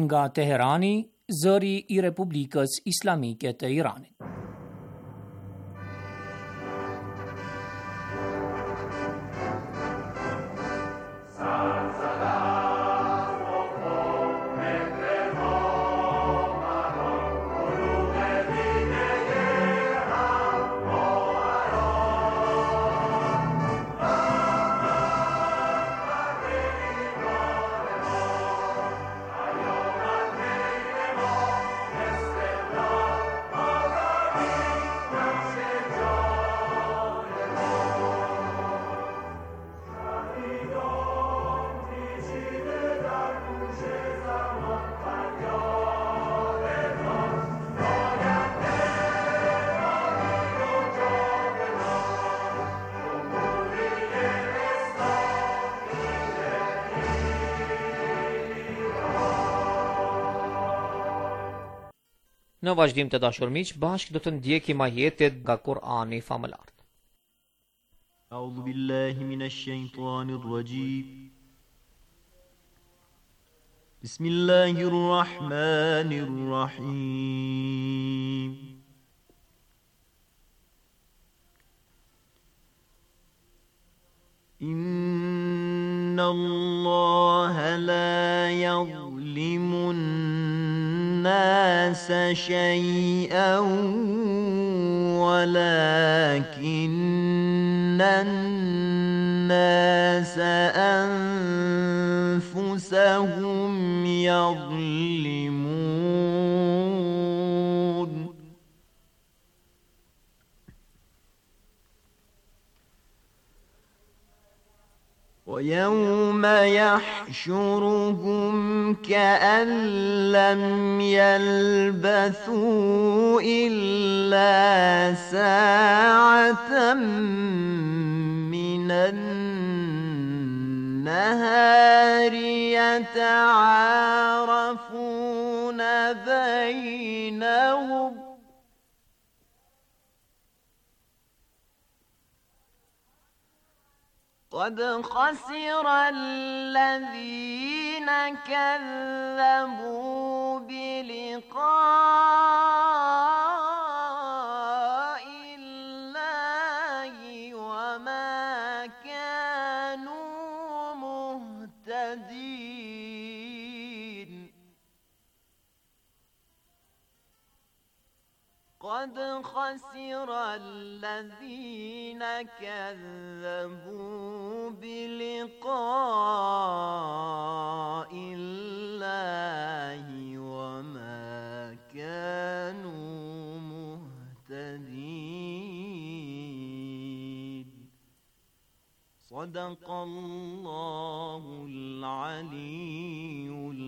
nga Teherani, zëri I Republikës Islamike të Iranit. Në vazhdim të dashur miq, bashkë do të ndjekim ajetet nga Kur'ani famëlar. A'udhu billahi minash shaitanir rajim. Bismillahir rahmanir rahim. Inna Allaha la yuzlimu الناس شيئا ولكن الناس أنفسهم يظلمون ويوم يحشرهم كأن لم يلبثوا إلا ساعة من النهار يتعارفون بينهم قد خسر الذين كذبوا بلقاء الله وما كانوا مهتدين قد خسر الذين كذبوا بلقاء الله وما كانوا مهتدين صدق الله العلي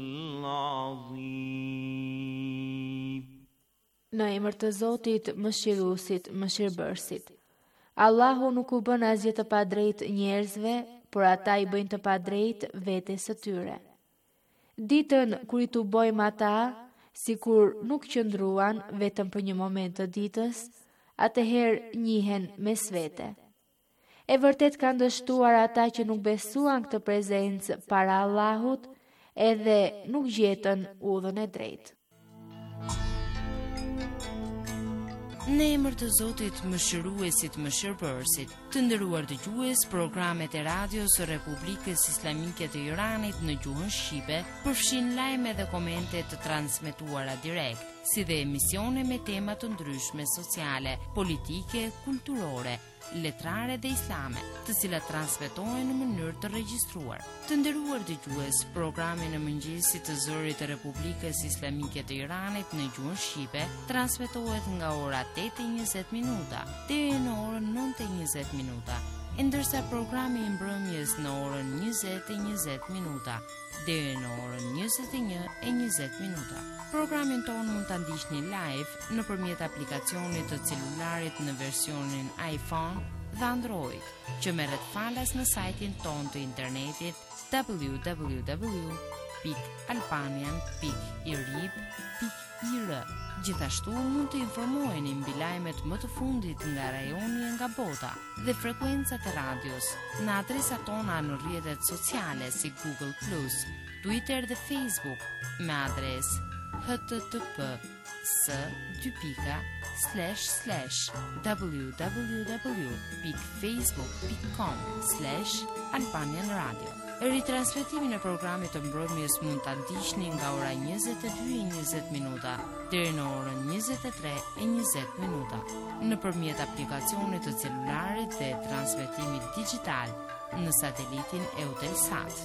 العظيم. Në emër të Zotit, Mëshiruesit, Mëshirbërësit. Allahu nuk u bën asgjë të padrejtë njerëzve, por ata I bëjnë të padrejtë vetes së tyre. Ditën kur I tubojmë ata, sikur nuk qëndruan vetëm për një moment të ditës, atëherë njihen mes vete. E vërtet kanë dështuar ata që nuk besuan këtë prezencë para Allahut, edhe nuk gjetën udhën e drejtë. Në emër të Zotit, Mëshiruesit, Mëshirbërësit, të nderuar dëgjues, programet e radios së Republikës Islamike të Iranit në gjuhën shqipe përfshin lajme dhe komente të transmetuara direkt, si dhe emisione me tema të ndryshme sociale, politike, kulturore, letrare dhe islame, të cilat transmetohen në mënyrë të regjistruar. Të nderuar dëgjues, programi në mëngjesit të zërit të Republikës Islamike të Iranit në gjuhën shqipe transmetohet nga ora 8:20 deri në orën 9:20, ndërsa programi I mbrëmjes në orën 20:20 deri në orën 21:20. Programin tonë mund ta ndiqni live nëpërmjet aplikacionit të celularit në versionin iPhone dhe Android, që merret falas në sajtin tonë të internetit www.albanian.irib.ir. Gjithashtu mund të informoheni mbi lajmet më të fundit nga rajoni e nga bota dhe frekuencat e radios në adresat tona në rrjetet sociale si Google+, Twitter dhe Facebook me adresë http://www.facebook.com/Albanian Radio. Ritransmetimin e programit të mbrëmjes mund ta ndiqni nga ora 22:20 deri në orën 23:20 nëpërmjet aplikacionit të celularit dhe transmetimit digjital në satelitin Eutelsat.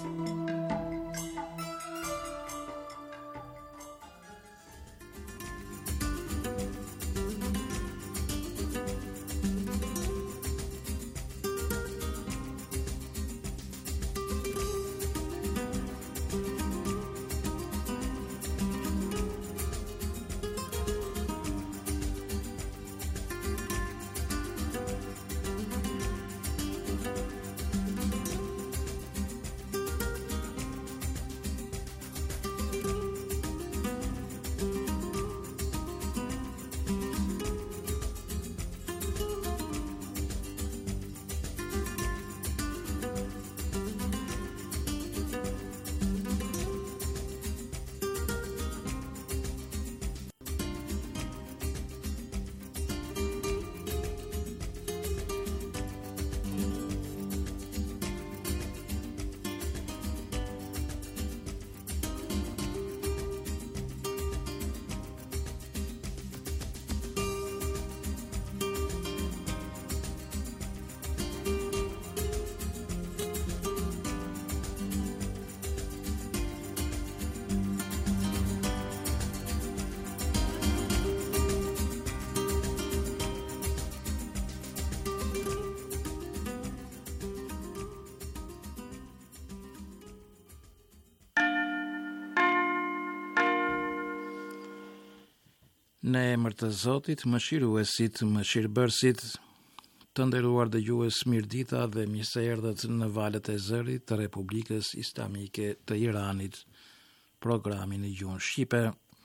Në emër të Zotit, mëshiruesit, mëshirbërësit, të nderuar dëgjues, mirëdita dhe mirë se erdhët në valët e zërit të Republikës Islamike të Iranit, programin e gjuhën shqipe.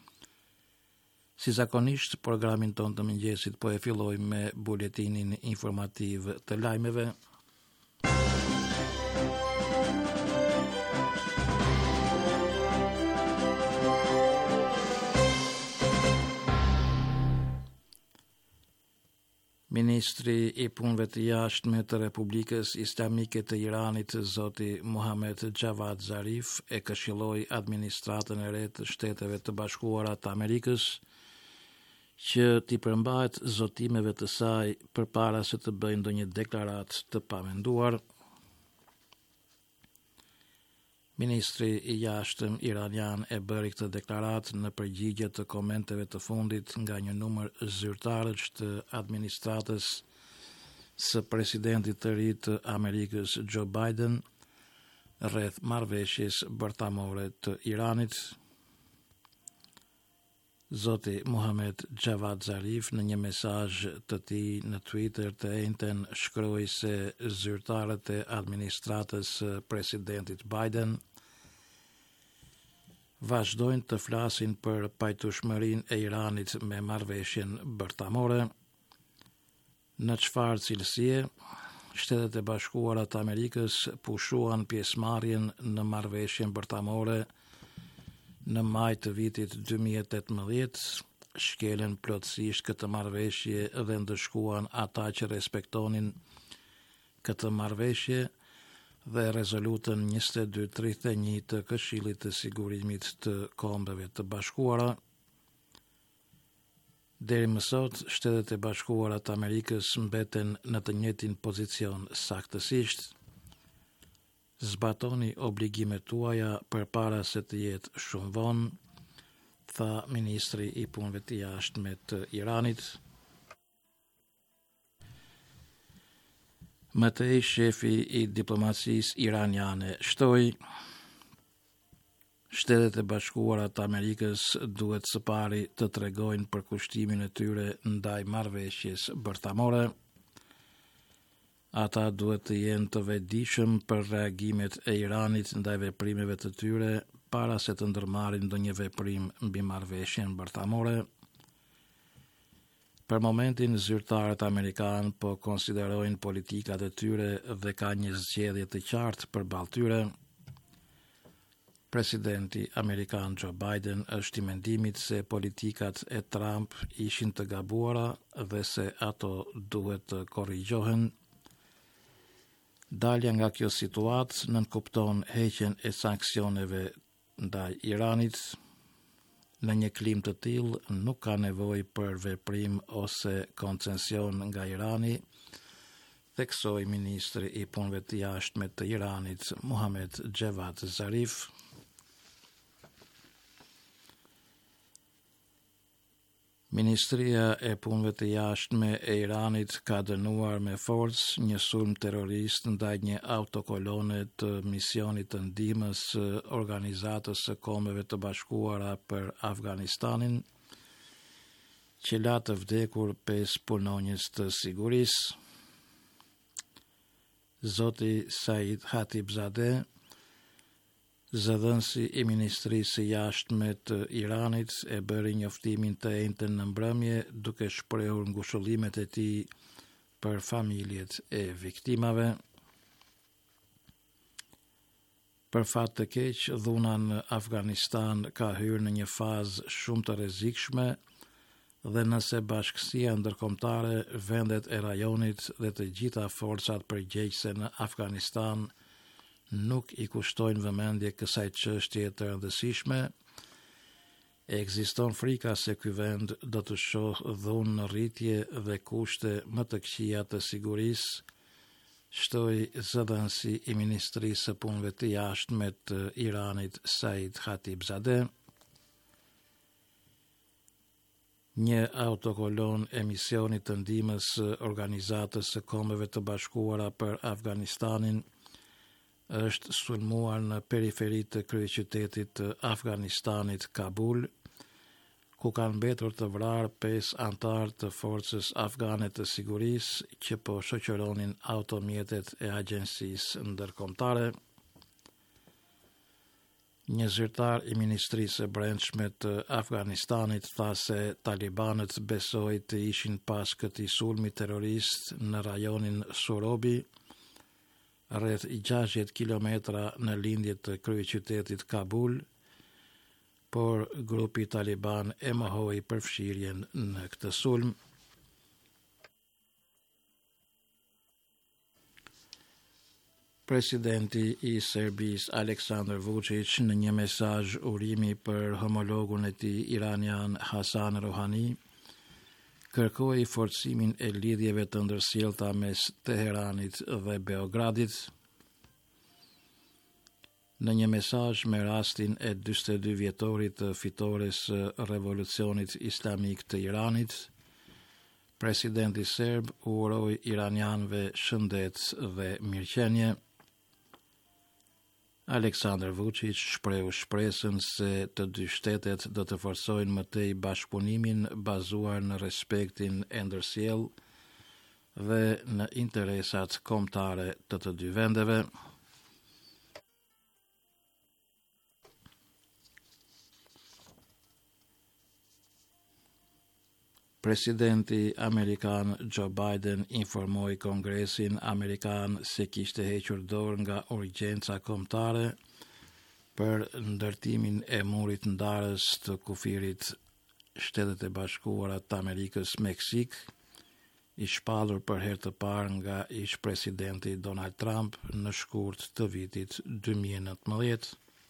Si zakonisht, programin ton të mëngjesit po e fillojmë me buletinin informativ të lajmeve. Ministri i punëve të jashtme të Republikës Islamike të Iranit, zoti Muhammad Javad Zarif, e këshilloi administratën e re të Shteteve të Bashkuara të Amerikës që t'i përmbahet zotimeve të saj përpara se të bëjë ndonjë deklaratë të pamenduar. Ministri i jashtëm iranian e bëri këtë deklaratë në përgjigje të komenteve të fundit nga një numër zyrtarësh të administratës së presidentit të ri të Amerikës Joe Biden rreth marrëveshjes bërtamore të Iranit. Zoti Muhammad Javad Zarif në një mesazh të tij në Twitter të njëjtën shkroi se zyrtarët e administratës së presidentit Biden vazhdojnë të flasin për pajtueshmërinë e Iranit me marrëveshjen bërtamore. Në çfarë cilësie, Shtetet e Bashkuara të Amerikës pushuan pjesëmarrjen në marrëveshjen bërtamore në maj të vitit 2018, shkelen plotësisht këtë marrëveshje dhe ndëshkuan ata që respektonin këtë marrëveshje dhe rezolutën 2231 të Këshillit të Sigurimit të Kombeve të Bashkuara. Deri më sot, Shtetet e Bashkuara të Amerikës mbeten në të njëjtin pozicion saktësisht. Zbatoni obligimet tuaja përpara se të jetë shumë vonë, tha ministri i punëve të jashtme të Iranit. Mëtej, shefi i diplomacisë iraniane, shtoi Shtetet e Bashkuara të Amerikës duhet së pari të tregojnë për kushtimin e tyre ndaj marrëveshjes bërtamore. Ata duhet të jenë të vetëdijshëm për reagimet e Iranit ndaj veprimeve të tyre para se të ndërmarrin ndonjë veprim mbi marrëveshjen bërtamore. Për momentin, zyrtarët amerikanë po konsiderojnë politikat e tyre dhe ka një zgjedhje të qartë përballë tyre. Presidenti Amerikan Joe Biden është i mendimit se politikat e Trump ishin të gabuara dhe se ato duhet të korrigjohen. Dalja nga kjo situatë nënkupton heqjen e sanksioneve ndaj Iranit. Në një klim të tillë nuk ka nevojë për veprim ose koncesion nga Irani, theksoi ministri i punëve të jashtme të Iranit Mohammad Javad Zarif. Ministria e punëve të jashtme e Iranit ka dënuar me forcë një sulm terrorist ndaj një autokolone të misionit të ndihmës Organizatës së Kombeve të Bashkuara për Afganistanin, që la të vdekur 5 punonjës të sigurisë. Zoti Said Khatibzadeh, zëdhënësi i Ministrisë së Jashtme të Iranit, e bëri njoftimin të njëjtën në mbrëmje duke shprehur ngushëllimet e tij për familjet e viktimave. Për fat të keq, dhuna në Afganistan ka hyrë në një fazë shumë të rrezikshme dhe nëse bashkësia ndërkombëtare, vendet e rajonit dhe të gjitha forcat përgjegjëse në Afganistan nuk i kushtojnë vëmendje kësaj çështje të rëndësishme, ekziston frika se ky vend do të shohë dhunë në rritje dhe kushte më të këqija të sigurisë, shtoi zëdhënësi i Ministrisë së Punëve të Jashtme të Iranit Said Khatibzadeh. Një autokolon e misionit të ndihmës Organizatës së Kombeve të Bashkuara për Afganistanin është sulmuar në periferi të kryeqytetit të Afganistanit, Kabul, ku kanë mbetur të vrarë 5 antarë të forcës afgane të sigurisë që po shoqëronin automjetet e agjensisë ndërkombëtare. Një zyrtar i Ministrisë së Brendshme të Afganistanit tha se talibanët besoi të ishin pas këtij sulmi terrorist në rajonin Surobi, rreth 60 kilometra në lindje të kryeqytetit Kabul, por grupi taliban e mohoi përfshirjen në këtë sulm. Presidenti i Serbisë Aleksandar Vučić në një mesazh urimi për homologun e tij iranian Hasan Rohani kërkoi forcimin e lidhjeve të ndërsjellta mes Teheranit dhe Beogradit. Në një mesazh me rastin e 42 vjetorit të fitores së Revolucionit Islamik të Iranit, presidenti serb uroi iranianëve shëndet dhe mirëqenie. Aleksandar Vučić shprehu shpresën se të dy shtetet do të forsojnë më tej bashkëpunimin bazuar në respektin e ndërsjellë dhe në interesat kombëtare të dy vendeve. Presidenti Amerikan Joe Biden informoi Kongresin Amerikan se kishte hequr dorë nga urgjenca kombëtare për ndërtimin e murit ndarës të kufirit Shtetet e Bashkuara të Amerikës Meksik, i shpallur për herë të parë nga ish presidenti Donald Trump në shkurt të vitit 2019.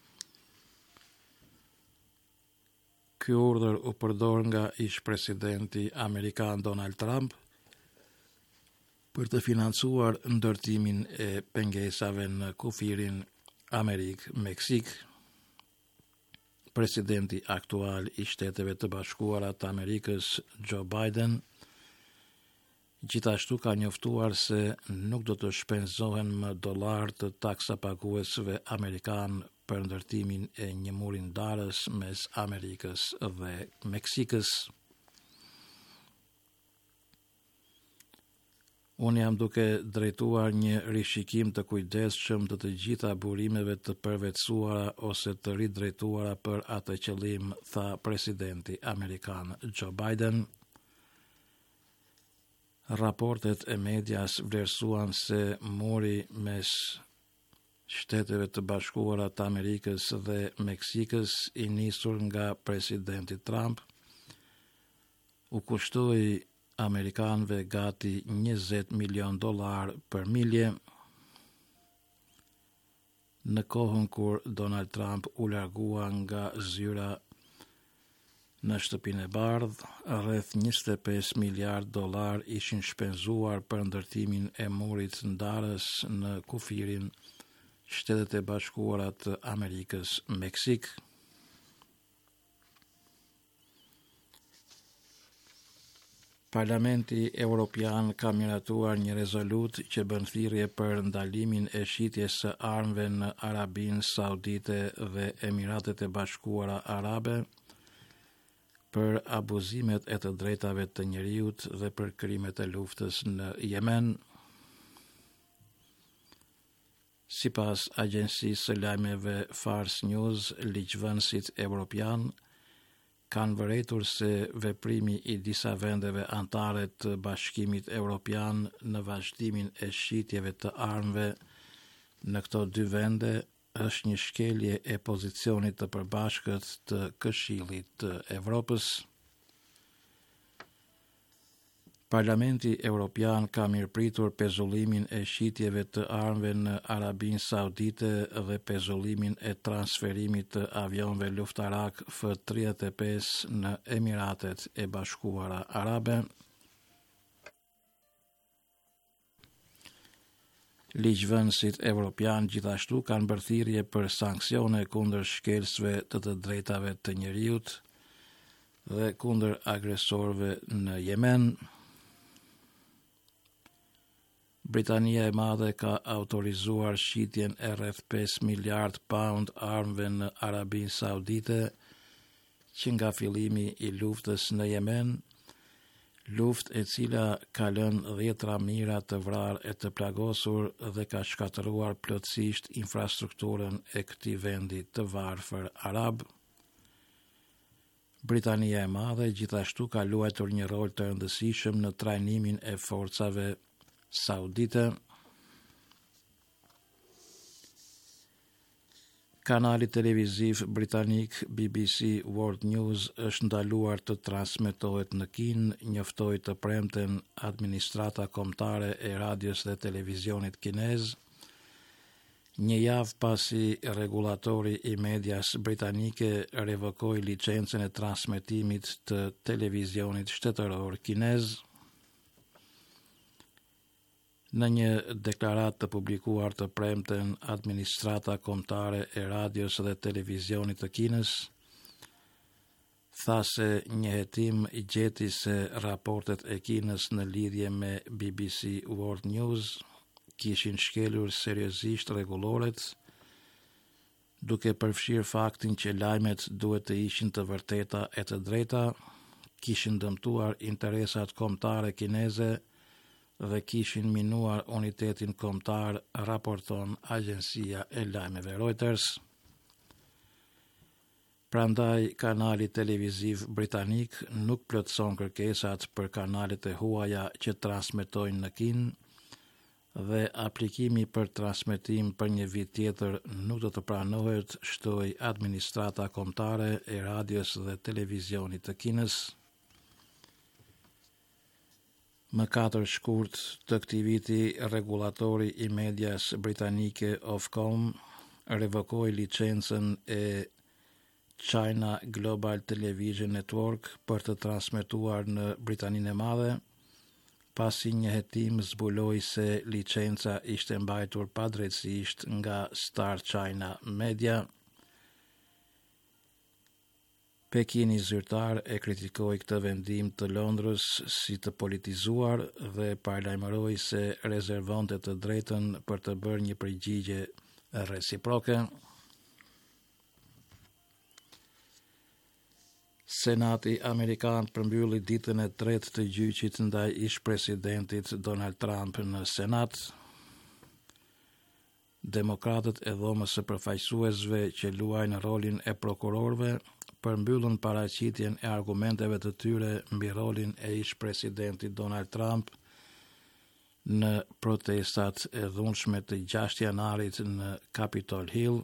Ky urdhër u përdor nga ish presidenti Amerikan Donald Trump për të financuar ndërtimin e pengesave në kufirin Amerik-Meksik. Presidenti aktual i Shteteve të Bashkuara të Amerikës, Joe Biden, gjithashtu ka njoftuar se nuk do të shpenzohen më dollar të taksapaguesve amerikan për ndërtimin e një muri ndarës mes Amerikës dhe Meksikës. Unë jam duke drejtuar një rishikim të kujdesshëm të gjitha burimeve të përvetësuara ose të ridrejtuara për atë qëllim, tha presidenti amerikan Joe Biden. Raportet e medias vlerësuan se muri mes Shteteve të Bashkuara të Amerikës dhe Meksikës i nisur nga presidenti Trump u kushtoi amerikanëve gati $20 milion për milje, në kohën kur Donald Trump u largua nga zyra në Shtëpinë e Bardhë, rreth $25 miliard ishin shpenzuar për ndërtimin e murit ndarës në kufirin Shtetet e Bashkuara të Amerikës Meksik. Parlamenti Evropian ka miratuar një rezolut që bën thirrje për ndalimin e shitjes së armëve në Arabinë Saudite dhe Emiratet e Bashkuara Arabe për abuzimet e të drejtave të njerëzit dhe për krimet e luftës në Yemen. Sipas agjencisë së lajmeve Fars News, ligjvënësit evropian kanë vërejtur se veprimi i disa vendeve anëtare të Bashkimit Evropian në vazhdimin e shitjeve të armëve në këto dy vende është një shkelje e pozicionit të përbashkët të Këshillit të Evropës. Parlamenti Evropian ka mirëpritur pezullimin e shitjeve të armëve në Arabinë Saudite dhe pezullimin e transferimit të avionëve luftarak F-35 në Emiratet e Bashkuara Arabe. Ligjvënësit evropian gjithashtu kanë bërë thirrje për sanksione kundër shkelësve të drejtave të njerëzit dhe kundër agresorëve në Yemen. Britania e Madhe ka autorizuar shitjen e rreth 5 miliard pound armëve në Arabinë Saudite, që nga fillimi i luftës në Yemen, luftë e cila ka lënë 10 mijëra të vrarë e të plagosur dhe ka shkatëruar plotësisht infrastrukturën e këtij vendi të varfër arab. Britania e Madhe gjithashtu ka luajtur një rol të rëndësishëm në trajnimin e forcave saudite. Kanali televiziv britanik BBC World News është ndaluar të transmetohet në Kinë, njoftoi të premten administrata kombëtare e radios dhe televizionit kinez, një javë pasi regulatori i medias britanike revokoi licencën e transmetimit të televizionit shtetëror kinez. Në një deklaratë të publikuar të premten, administrata kombëtare e radios dhe televizionit të Kinës tha se një hetim i gjeti se raportet e Kinës në lidhje me BBC World News kishin shkelur seriozisht rregulloret, duke përfshirë faktin që lajmet duhet të ishin të vërteta e të drejta, kishin dëmtuar interesat kombëtare kineze dhe kishin minuar unitetin kombëtar, raporton agjencia e lajmeve Reuters. Prandaj, kanali televiziv britanik nuk plotëson kërkesat për kanalet e huaja që transmetojnë në Kinë dhe aplikimi për transmetim për një vit tjetër nuk do të pranohet, shtoi administrata kombëtare e radios dhe televizionit të Kinës. Më 4 shkurt të këtij viti, regulatori i medias britanike Ofcom revokoi licencën e China Global Television Network për të transmetuar në Britaninë e Madhe, pasi një hetim zbuloi se licenca ishte mbajtur padrejtësisht nga Star China Media. Pekini zyrtar e kritikoi këtë vendim të Londrës si të politizuar dhe paralajmëroi se rezervonte të drejtën për të bërë një përgjigje reciproke. Senati Amerikan përmbylli ditën e tretë të gjyqit ndaj ish-presidentit Donald Trump në Senat. Demokratët e dhomës së përfaqësuesve që luajnë rolin e prokurorëve përmbyllën paraqitjen e argumenteve të tyre mbi rolin e ish-presidentit Donald Trump në protestat e dhunshme të 6 janarit në Capitol Hill.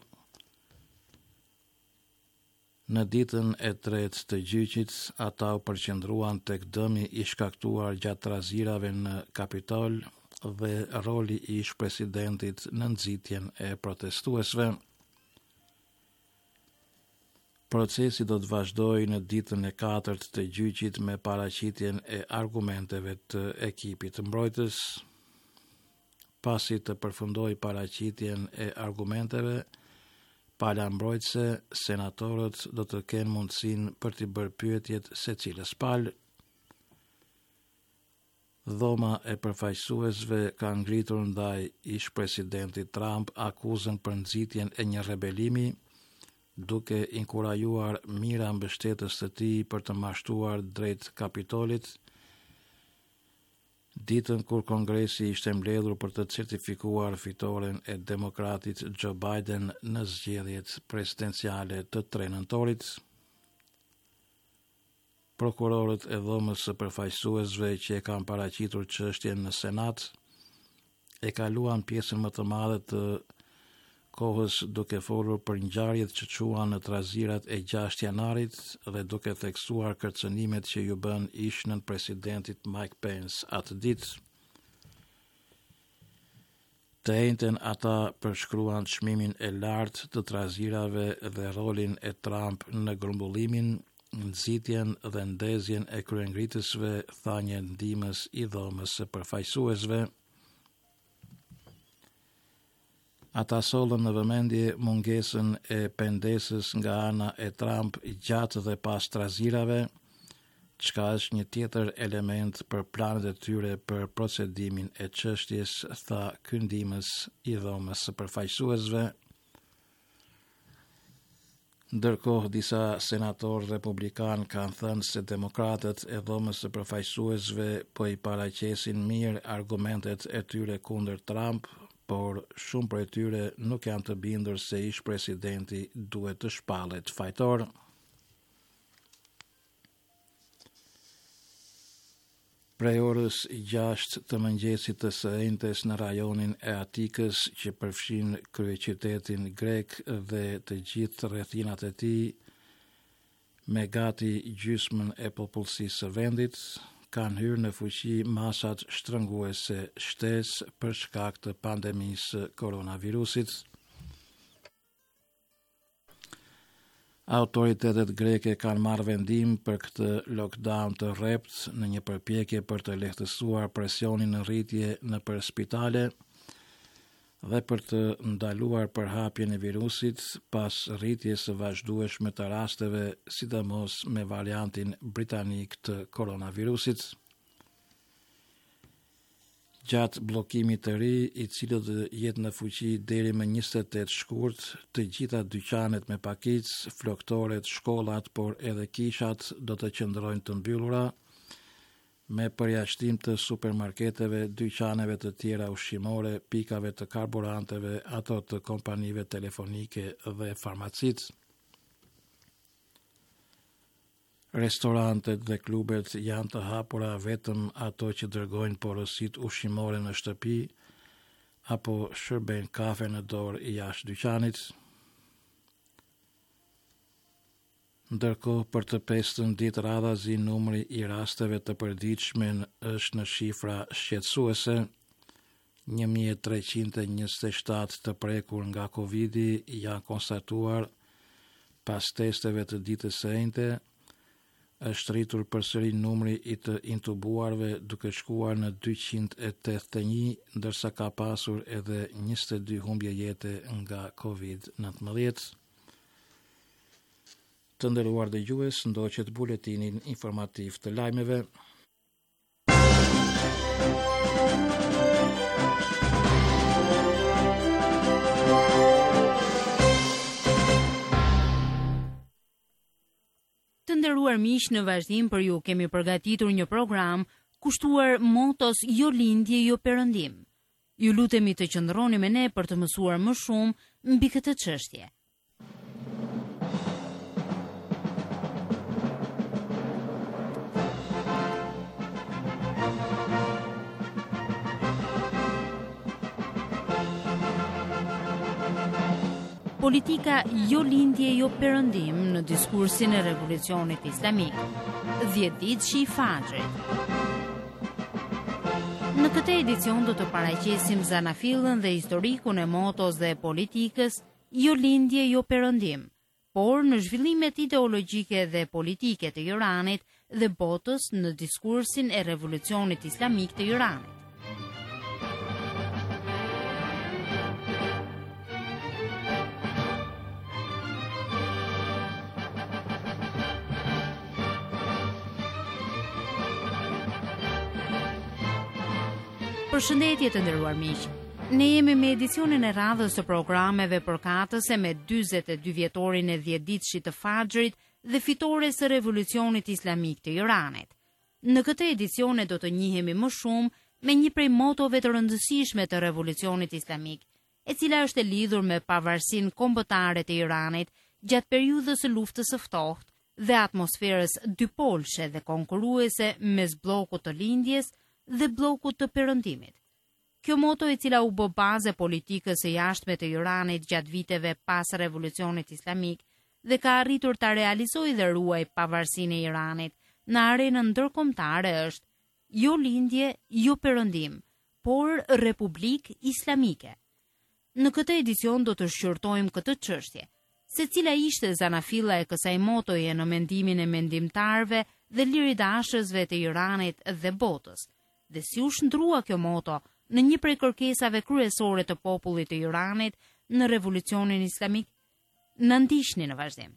Në ditën e tretë të gjyqit, ata u përqendruan tek dëmi i shkaktuar gjatë trazirave në Kapitol dhe roli i ish-presidentit në nxitjen e protestuesve. Procesi do të vazhdojë në ditën e katërt të gjyqit me paraqitjen e argumenteve të ekipit të mbrojtës. Pasi të përfundojë paraqitjen e argumenteve, pala mbrojtëse, senatorët do të kenë mundësinë për t'i bërë pyetjet secilës palë. Dhoma e përfaqësuesve ka ngritur ndaj ish-presidentit Trump akuzën për nxitjen e një rebelimi, duke inkurajuar mira mbështetës të tij për të mashtuar drejt Kapitolit, ditën kur Kongresi ishte mbledhur për të certifikuar fitoren e demokratit Joe Biden në zgjedhjet presidenciale të 3 nëntorit. Prokurorët e dhomës së përfaqësuesve që e kanë paraqitur çështjen në Senat e kaluan pjesën më të madhe të kohës duke folur për ngjarjet që quan në trazirat e 6 janarit dhe duke theksuar kërcënimet që ju bën ish-nën presidentit Mike Pence atë ditë. Të njëjtën ata përshkruan çmimin e lartë të trazirave dhe rolin e Trump në grumbullimin, nxitjen dhe ndezjen e kryengritësve, tha një ndihmës i dhomës së përfaqësuesve. Ata sollën në vëmendje mungesën e pendesës nga ana e Trump gjatë dhe pas trazirave, çka është një tjetër element për planet e tyre për procedimin e çështjes, tha ky ndihmës i dhomës së përfaqësuesve. Ndërkohë, disa senatorë republikan kanë thënë se demokratët e dhomës së përfaqësuesve po i paraqesin mirë argumentet e tyre kundër Trump, por shumë prej tyre nuk janë të bindur se ish-presidenti duhet të shpallet fajtor. Prej orës 6 të mëngjesit të së njëjtës në rajonin e Atikës, që përfshin kryeqytetin grek dhe të gjithë rrethinat e tij, me gati gjysmën e popullsisë së vendit, kanë hyrë në fuqi masat shtrënguese shtesë për shkak të pandemisë koronavirusit. Autoritetet greke kanë marrë vendim për këtë lockdown të rrept në një përpjekje për të lehtësuar presionin në rritje nëpër spitale dhe për të ndaluar përhapjen e virusit pas rritjes së vazhdueshme të rasteve, sidomos me variantin britanik të koronavirusit. Gjatë bllokimit të ri, i cili do të jetë në fuqi deri më 28 shkurt, të gjitha dyqanet me pakicë, floktoret, shkollat, por edhe kishat do të qëndrojnë të mbyllura, me përjashtim të supermarketeve, dyqaneve të tjera ushqimore, pikave të karburanteve, ato të kompanive telefonike dhe farmacitë. Restorantet dhe klubet janë të hapura vetëm ato që dërgojnë porositë ushqimore në shtëpi apo shërbejnë kafe në dorë jashtë dyqanit. Ndërkohë, për të 5 ditë radhazi, numri i rasteve të përditshme është në shifra shqetësuese. 1327 të prekur nga Covidi janë konstatuar pas testeve të ditës së njëjte. Është rritur përsëri numri i të intubuarve, duke shkuar në 281, ndërsa ka pasur edhe 22 humbje jete nga COVID-19. Të nderuar dëgjues, ndoqet buletinin informativ të lajmeve. Të nderuar miq, në vazhdim për ju kemi përgatitur një program kushtuar motos jo lindje, jo perëndim. Ju lutemi të qëndroni me ne për të mësuar më shumë mbi këtë çështje. Politika jo lindje jo perëndim në diskursin e revolucionit islamik. 10 ditë shi i Fajrit. Në këtë edicion do të paraqesim zanafillën dhe historikun e motos dhe politikës jo lindje jo perëndim, por në zhvillimet ideologjike dhe politike të Iranit dhe botës në diskursin e revolucionit islamik të Iranit. Përshëndetje të nderuar miq. Ne jemi me edicionin e radhës të programeve përkatëse me 42 vjetorin e 10 ditëshit të Fajrit dhe fitores së revolucionit islamik të Iranit. Në këtë edicione do të njihemi më shumë me një prej motove të rëndësishme të revolucionit islamik, e cila është e lidhur me pavarësinë kombëtare të Iranit gjatë periudhës së luftës së ftohtë dhe atmosferës dypolshe dhe konkurruese mes bllokut të lindjes dhe bllokut të perëndimit. Kjo moto e cila u bë bazë politikës së jashtme të Iranit gjatë viteve pas revolucionit islamik dhe ka arritur ta realizojë dhe ruaj pavarësinë e Iranit në arenën ndërkombëtare është jo lindje, jo perëndim, por republik islamike. Në këtë edicion do të shqyrtojmë këtë çështje, se cila ishte zanafilla e kësaj motoje në mendimin e mendimtarëve dhe liridashësve të Iranit dhe botës, dhe si u shndrua kjo moto në një prej kërkesave kryesore të popullit të Iranit në revolucionin islamik. Na ndiqni në vazhdim.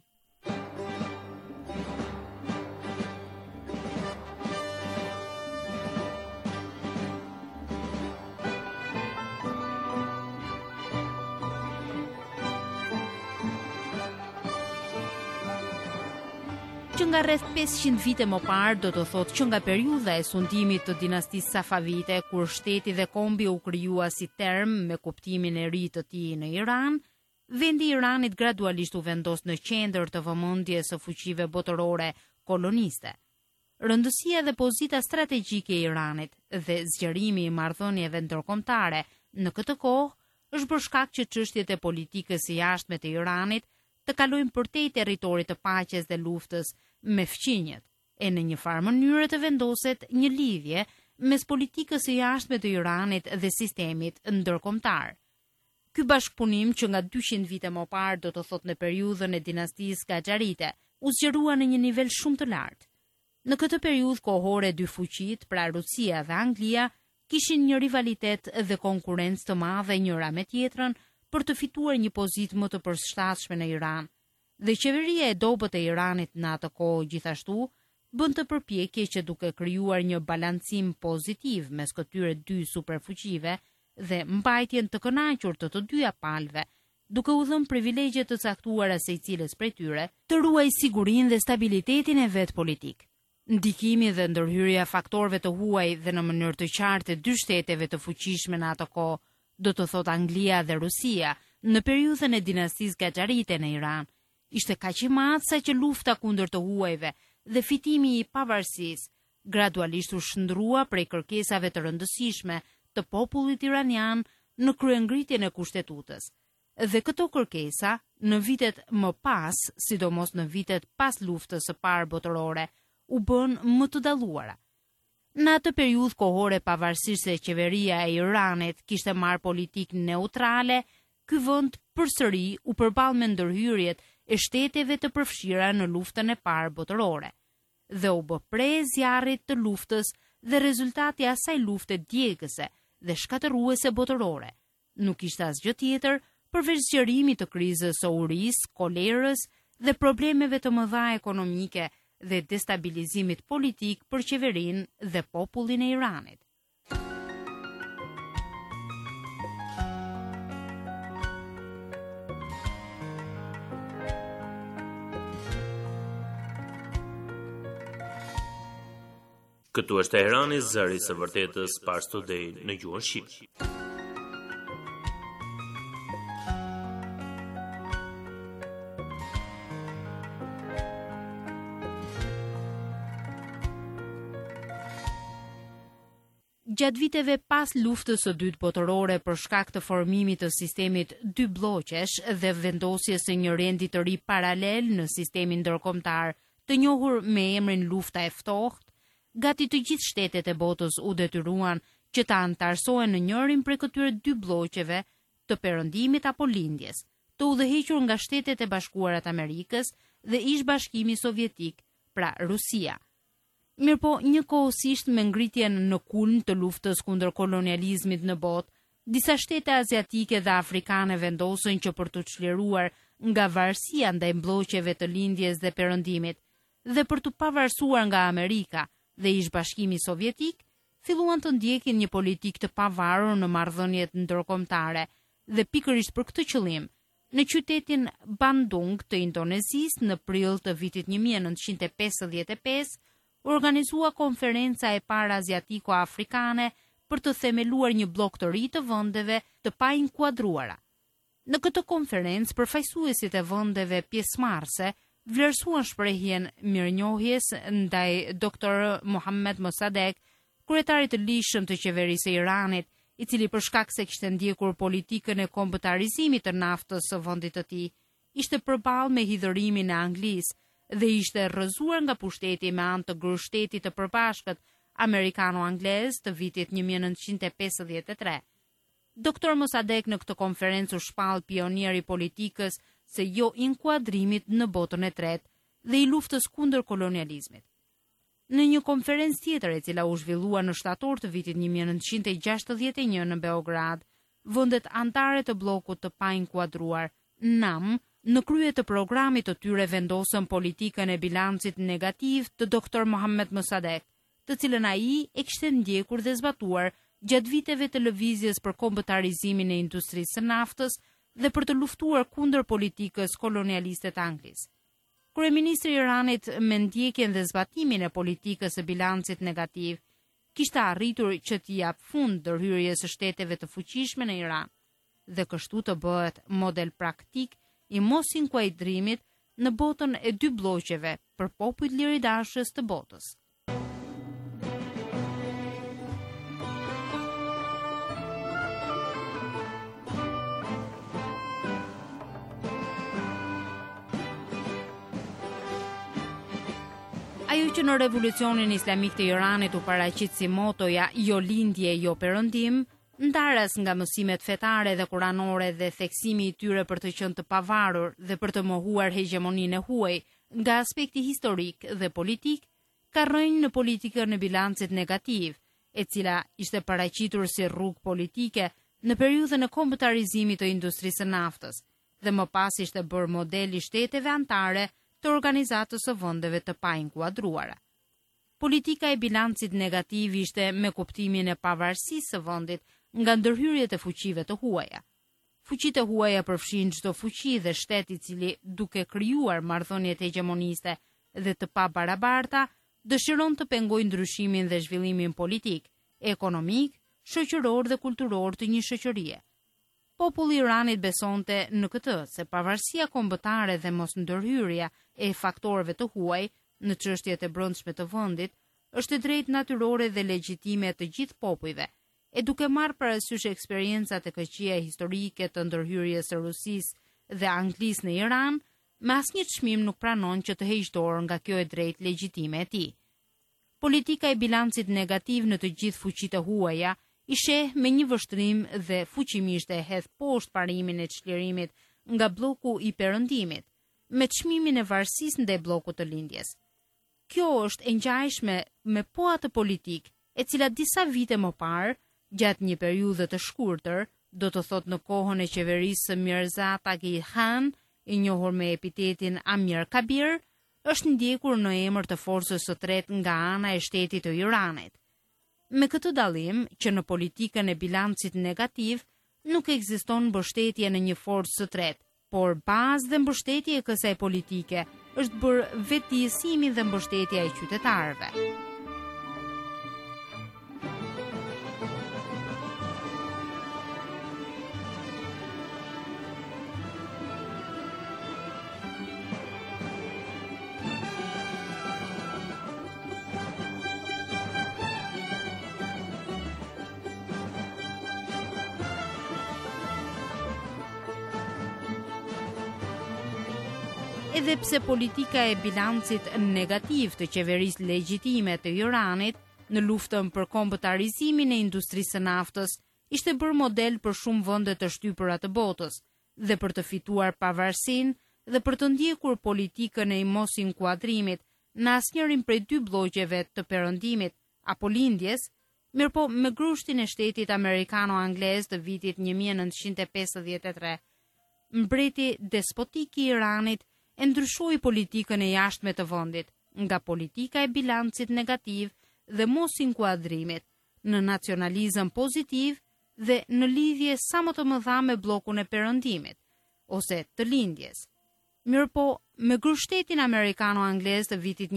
Që nga rreth 500 vite më parë do të thotë që nga periudha e sundimit të dinastisë Safavite, kur shteti dhe kombi u krijua si term me kuptimin e ri të tij në Iran, vendi i Iranit gradualisht u vendos në qendër të vëmendjes së fuqive botërore koloniste. Rëndësia dhe pozita strategjike e Iranit dhe zgjerimi i marrëdhënieve ndërkombëtare në këtë kohë është bërë shkak që çështjet e politikës së jashtme të Iranit të kalojnë përtej territorit të paqes dhe luftës me fqinjet, e në një farë mënyrë të vendoset një lidhje mes politikës së jashtme të Iranit dhe sistemit ndërkombëtar. Ky bashkëpunim që nga 200 vite më parë do të thotë në periudhën e dinastisë Qajarite, u zgjerua në një nivel shumë të lartë. Në këtë periudhë kohore dy fuqit, pra Rusia dhe Anglia, kishin një rivalitet dhe konkurrencë të madhe njëra me tjetrën për të fituar një pozitë më të përshtatshme në Iran, dhe qeveria e dobët e Iranit në atë kohë gjithashtu bën të përpjekje që duke krijuar një balancim pozitiv mes këtyre dy superfuqive dhe mbajtjen të kënaqur të dyja palëve, duke u dhënë privilegje të caktuara secilës prej tyre, të ruaj sigurinë dhe stabilitetin e vet politik. Ndikimi dhe ndërhyrja faktorëve të huaj dhe në mënyrë të qartë dy shteteve të fuqishme në atë kohë, do të thot Anglia dhe Rusia, në periudhën e dinastisë Qajarite në Iran, ishte kaq i madh sa që lufta kundër të huajve dhe fitimi i pavarësisë gradualisht u shndrua prej kërkesave të rëndësishme të popullit iranian në kryengritjen e kushtetutës. Dhe këto kërkesa, në vitet më pas, sidomos në vitet pas luftës së parë botërore, u bën më të dalluara. Në atë periudhë kohore, pavarësisht se qeveria e Iranit kishte marrë politikë neutrale, ky vend përsëri u përball me ndërhyrjet e shteteve të përfshira në luftën e parë botërore, dhe u bë pre zjarrit të luftës dhe rezultati i asaj lufte djegëse dhe shkatërruese botërore. Nuk ishte asgjë tjetër përveç zgjerimit të krizës së urisë, kolerës dhe problemeve të mëdha ekonomike dhe destabilizimit politik për qeverinë dhe popullin e Iranit. Këtu është Teherani, zëri së vërtetës, Pars Today në gjuhën shqipe. Gjatë viteve pas luftës së dytë botërore për shkak të formimit të sistemit dy bloqesh dhe vendosjes së një rendi të ri paralel në sistemin ndërkombëtar, të njohur me emrin lufta e ftohtë, gati të gjithë shtetet e botës u detyruan që ta antarësohen në njërin prej këtyre dy bloqeve të perëndimit apo lindjes, të udhëhequr nga Shtetet e Bashkuara të Amerikës dhe Ish-Bashkimi Sovjetik, pra Rusia. Mirëpo, njëkohësisht me ngritjen në kulm të luftës kundër kolonializmit në botë, disa shtete aziatike dhe afrikane vendosën që për të çliruar nga varësia ndaj mbllëqeve të lindjes dhe perëndimit dhe për të pavarësuar nga Amerika dhe Ish-Bashkimi Sovjetik, filluan të ndjekin një politikë të pavarur në marrëdhëniet ndërkombëtare dhe pikërisht për këtë qëllim, në qytetin Bandung të Indonezisë në prill të vitit 1955, organizua konferenca e parë aziatiko-afrikane për të themeluar një blok të ri të vendeve të painkuadruara. Në këtë konferencë, përfaqësuesit e vendeve pjesëmarrëse vlerësuan shprehjen mirënjohjes ndaj Dr. Mohammed Mossadegh, kryetarit të lishëm të qeverisë së Iranit, i cili për shkak se kishte ndjekur politikën e kombëtarizimit të naftës së vendit të tij, ishte përballë me hidhurimin e Anglisë dhe ishte rrëzuar nga pushteti me anë të grushtetit të përbashkët amerikano-anglez të vitit 1953. Dr. Mossadegh në këtë konferencë u shpall pionieri politikës së jo inkuadrimit në botën e tretë dhe i luftës kundër kolonializmit. Në një konferencë tjetër e cila u zhvillua në shtator të vitit 1961 në Beograd, vendet anëtare të bllokut të painkuadruar, NAM, në krye të programit të tyre vendosën politikën e bilancit negativ të Dr. Mohammed Mossadegh, të cilën ai e kishte ndjekur dhe zbatuar gjatë viteve të lëvizjes për kombëtarizimin e industrisë së naftës dhe për të luftuar kundër politikës kolonialiste të Anglisë. Kryeministri i Iranit, me ndjekjen dhe zbatimin e politikës së bilancit negativ, kishte arritur që t'i jap fund ndërhyrjes së shteteve të fuqishme në Iran dhe kështu të bëhet model praktik i mos inkuadrimit në botën e dy bloqeve për popujt liridashës të botës. Ajo që në revolucionin islamik të Iranit u paraqit si motoja jo lindje, jo perëndim, ndaras nga mësimet fetare dhe kuranore dhe theksimi i tyre për të qenë të pavarur dhe për të mohuar hegemoninë e huaj nga aspekti historik dhe politik, ka rënë në politikën e bilancit negativ, e cila ishte paraqitur si rrugë politike në periudhën e kombëtarizimit të industrisë së naftës dhe më pas ishte bërë model i shteteve anëtare të organizatës së vendeve të painkuadruara. Politika e bilancit negativ ishte me kuptimin e pavarësisë së vendit nga ndërhyrjet e fuqive të huaja. Fuqitë e huaja përfshin çdo fuqi dhe shtet i cili duke krijuar marrëdhëniet hegemoniste dhe të pabarabarta, dëshiron të pengojë ndryshimin dhe zhvillimin politik, ekonomik, shoqëror dhe kulturor të një shoqërie. Populli i Iranit besonte në këtë se pavarësia kombëtare dhe mos ndërhyrja e faktorëve të huaj në çështjet e brendshme të vendit është e drejtë natyrore dhe legjitime të gjithë popujve, e duke marrë parasysh eksperiencat e këqija historike të ndërhyrjes së Rusisë dhe Anglisë në Iran, me asnjë çmim nuk pranon që të heqë dorë nga kjo e drejtë legjitime e tij. Politika e bilancit negativ në të gjithë fuqitë e huaja i sheh me një vështrim dhe fuqimisht e hedh poshtë parimin e çlirimit nga bloku i perëndimit, me çmimin e varësisë ndaj bllokut të lindjes. Kjo është e ngjashme me po atë politikë e cila disa vite më parë, gjatë një periudhe të shkurtër, do të thotë në kohën e qeverisë së Mirza Taqi Khan, i njohur me epitetin Amir Kabir, është ndjekur në emër të forcës së tretë nga ana e shtetit të Iranit. Me këtë dallim që në politikën e bilancit negativ nuk ekziston mbështetje në një forcë së tretë, por bazë dhe mbështetje e kësaj politike është bërë vetëdijësimi dhe mbështetja e qytetarëve. edhe pse politika e bilancit negativ të qeverisë legjitime të Iranit në luftën për kombëtarizimin e industrisë së naftës ishte bërë model për shumë vende të shtypura të botës dhe për të fituar pavarësinë dhe për të ndjekur politikën e mos inkuadrimit në asnjërin prej dy blloqeve të perëndimit apo lindjes, mirëpo me grushtin e shtetit amerikano-anglez të vitit 1953, mbreti despotik i Iranit e ndryshoi politikën e jashtme të vendit nga politika e bilancit negativ dhe mos inkuadrimit në nacionalizëm pozitiv dhe në lidhje sa më të mëdha me bllokun e perëndimit ose të lindjes. Mirëpo me grushtetin amerikano-anglez të vitit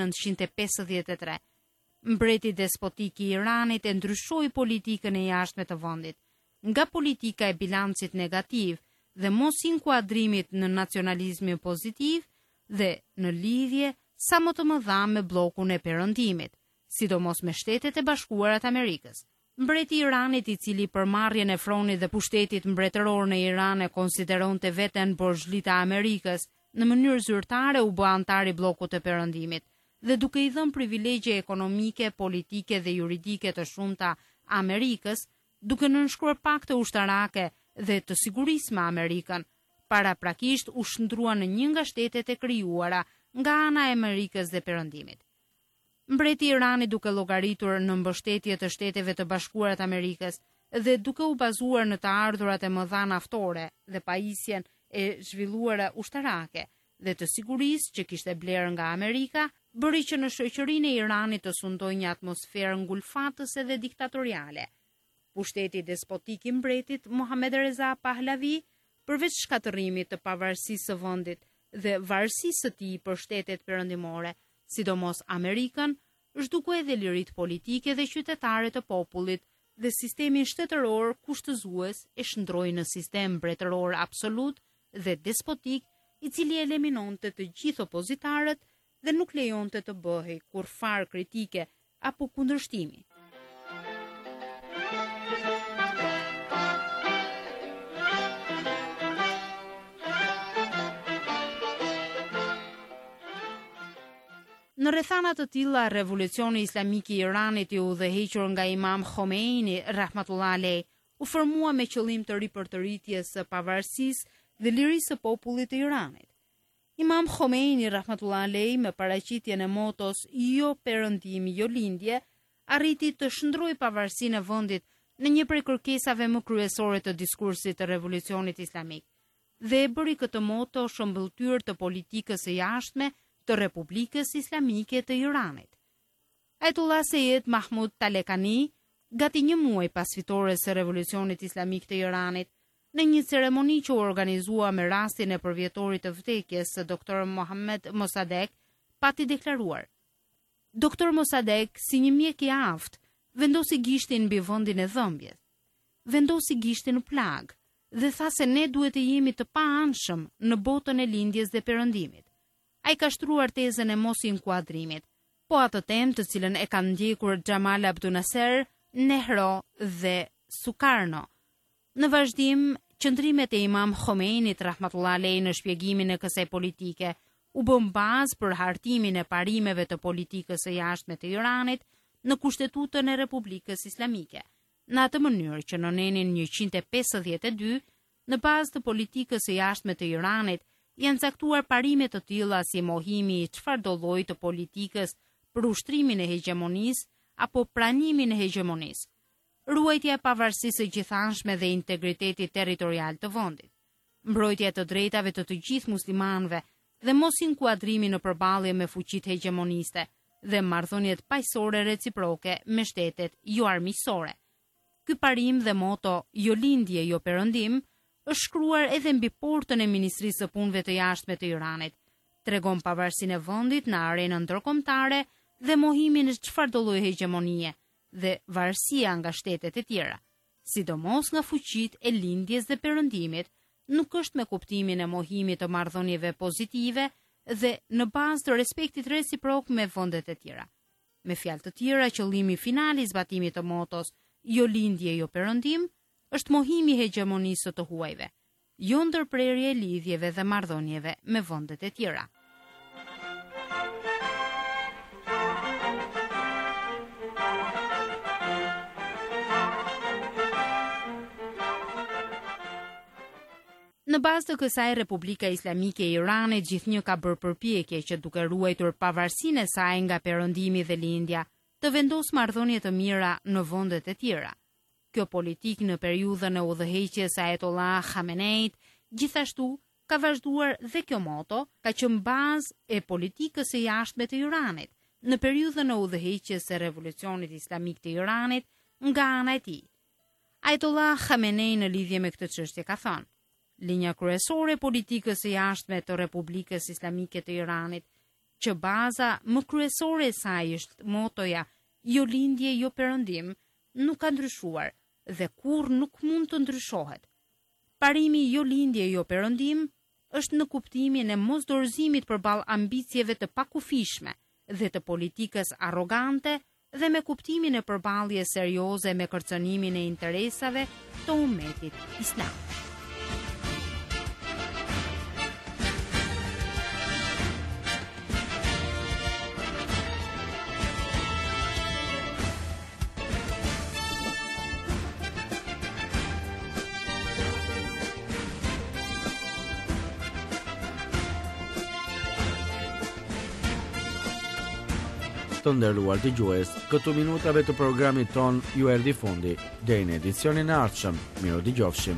1953, mbreti despotik i Iranit e ndryshoi politikën e jashtme të vendit nga politika e bilancit negativ dhe mos inkuadrimit në nacionalizmin pozitiv dhe në lidhje sa më të mëdha me bllokun e perëndimit, sidomos me Shtetet e Bashkuara të Amerikës. Mbreti i Iranit, i cili për marrjen e fronit dhe pushtetit mbretëror në Iran e konsideronte veten borxhlita e Amerikës, në mënyrë zyrtare u bë antar i bllokut të perëndimit dhe duke i dhënë privilegje ekonomike, politike dhe juridike të shumta Amerikës, duke nënshkruar pakte ushtarake dhe të sigurisë me Amerikën, paraprakisht u shndrua në një nga shtetet e krijuara nga ana e Amerikës dhe perëndimit. Mbreti i Iranit, duke llogaritur në mbështetje të Shteteve të Bashkuara të Amerikës dhe duke u bazuar në të ardhurat e mëdha naftore dhe pajisjen e zhvilluara ushtarake dhe të sigurisë që kishte blerë nga Amerika, bëri që në shoqërinë e Iranit të sundojë një atmosferë ngulfatëse dhe diktatoriale. Pushteti despotik i mbretit Mohammad Reza Pahlavi, përveç shkatërrimit të pavarësisë së vendit dhe varësisë së tij për shtetet perëndimore, sidomos Amerikën, zhdukoi edhe liritë politike dhe qytetare të popullit dhe sistemin shtetëror kushtëzues e shndroi në sistem mbretëror absolut dhe despotik, i cili eliminonte të gjithë opozitarët dhe nuk lejonte të bëhej kurfar kritike apo kundërshtimi. Në rrethana të tilla, revolucioni islamik i Iranit i udhëhequr nga Imam Khomeini rahmatullah alej u formua me qëllim të ripërtëritjes së pavarësisë dhe lirisë së popullit të Iranit. Imam Khomeini rahmatullah alej, me paraqitjen e motos jo perëndimi, jo lindje, arriti të shndrojë pavarësinë e vendit në një prej kërkesave më kryesore të diskursit të revolucionit islamik dhe e bëri këtë moto shëmbëltyr të politikës së jashtme të Republikës Islamike të Iranit. Ayatollah Seyed Mahmud Talekani, gati një muaj pas fitores së revolucionit islamik të Iranit, në një ceremoni që u organizua me rastin e përvjetorit të vdekjes së Dr. Mohammad Mossadegh, pati deklaruar: Dr. Mossadegh, si një mjek i aftë, vendosi gishtin mbi vendin e dhëmbjes, vendosi gishtin në plag dhe tha se ne duhet të jemi të paanshëm në botën e lindjes dhe perëndimit. Ai ka shtruar tezën e mos inkuadrimit, po atë temë të cilën e kanë ndjekur Jamal Abdel Nasser, Nehro dhe Sukarno. Në vazhdim, qëndrimet e Imam Khomeinit rahmatullah alej në shpjegimin e kësaj politike u bën bazë për hartimin e parimeve të politikës së jashtme të Iranit në Kushtetutën e Republikës Islamike, në atë mënyrë që në nenin 152, në bazë të politikës së jashtme të Iranit, janë caktuar parime të tilla si mohimi i çfarëdo lloji të politikës për ushtrimin e hegemonisë apo pranimin e hegemonisë, ruajtja e pavarësisë së gjithanshme dhe integriteti territorial të vendit, mbrojtja e të drejtave të gjithë muslimanëve dhe mos inkuadrimi në përballje me fuqitë hegemoniste dhe marrëdhëniet paqësore reciproke me shtetet jo armiqësore. Ky parim dhe moto jo lindje jo perëndim është shkruar edhe mbi portën e Ministrisë së Punëve të Jashtme të Iranit. Tregon pavarësinë e vendit në arenën ndërkombëtare dhe mohimin e çfarëdo lloji hegemonie dhe varësia nga shtetet e tjera, sidomos nga fuqitë e lindjes dhe perëndimit, nuk është me kuptimin e mohimit të marrëdhënieve pozitive dhe në bazë të respektit reciprok me vendet e tjera. Me fjalë të tjera, qëllimi final i zbatimit të motos jo lindje jo perëndim është mohimi i hegemonisë të huajve. jo ndërprerje e lidhjeve dhe marrëdhënieve me vendet e tjera. Në bazë të kësaj, Republika Islamike e Iranit gjithnjë ka bërë përpjekje që duke ruajtur pavarësinë e saj nga perëndimi dhe lindja, të vendosë marrëdhënie të mira në vendet e tjera. Kjo politikë në periudhën e udhëheqjes së Ayatollah Khameneit, gjithashtu ka vazhduar dhe kjo moto ka qenë bazë e politikës së jashtme të Iranit në periudhën e udhëheqjes së Revolucionit Islamik të Iranit nga ana e tij. Ayatollah Khamenei në lidhje me këtë çështje ka thënë: linja kryesore e politikës së jashtme të Republikës Islamike të Iranit, që baza më kryesore e saj është motoja jo lindje, jo perëndim, nuk ka ndryshuar dhe kurrë nuk mund të ndryshohet. Parimi jo lindje, jo perëndim është në kuptimin e mosdorëzimit përballë ambicieve të pakufishme dhe të politikës arrogante dhe me kuptimin e përballjes serioze me kërcënimin e interesave të ummetit islam. Të nderuar dëgjues, këtu minutave të programit ton ju erdhi fundi. Deri në edicionin e ardhshëm, miru dëgjofshim.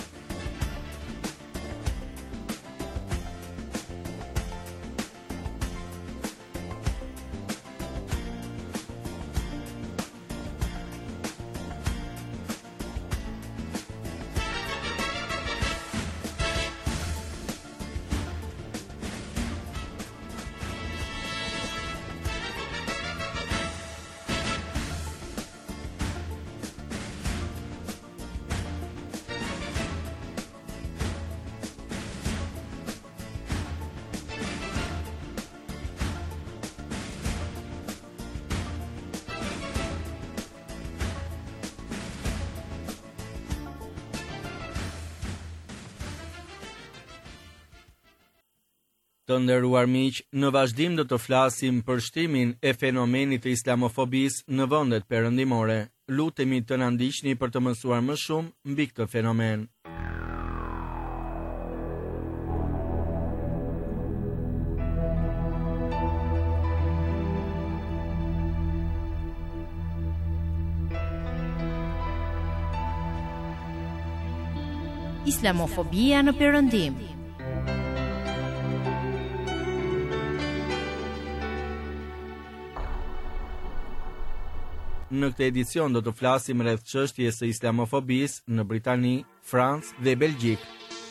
Të nderuar miq, në vazhdim do të flasim për shtimin e fenomenit të islamofobisë në vendet perëndimore. Lutemi të na ndiqni për të mësuar më shumë mbi këtë fenomen. Islamofobia në perëndim. Në këtë edicion do të flasim rreth çështjes së islamofobisë në Britani, Francë dhe Belgjik.